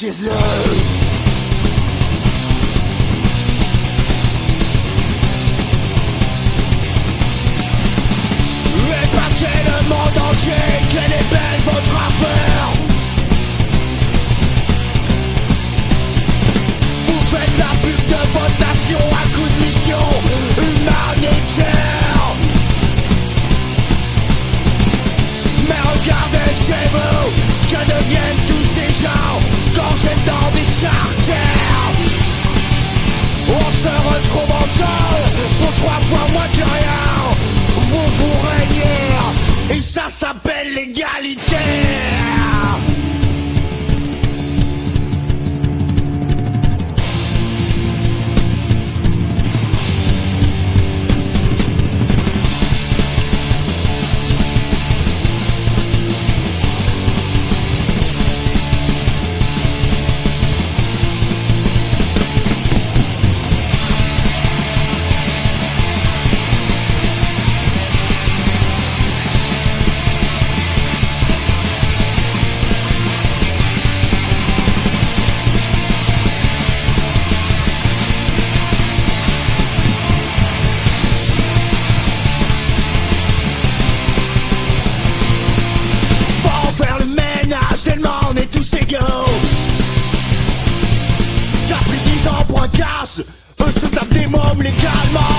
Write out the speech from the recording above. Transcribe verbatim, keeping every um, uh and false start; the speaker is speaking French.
chez eux. Épargnez le monde entier, quelle est belle votre affaire. Vous faites la pub de votre nation à coup de mission humanitaire. Mais regardez chez vous, que deviennent tous ces gens quand c'est dans des charters. On se retrouve en salle pour trois fois moins que rien. Vous vous régnez, et ça s'appelle l'égalité. On est tous égaux. T'as pris dix ans pour un casse, eux se tapent des mômes légalement.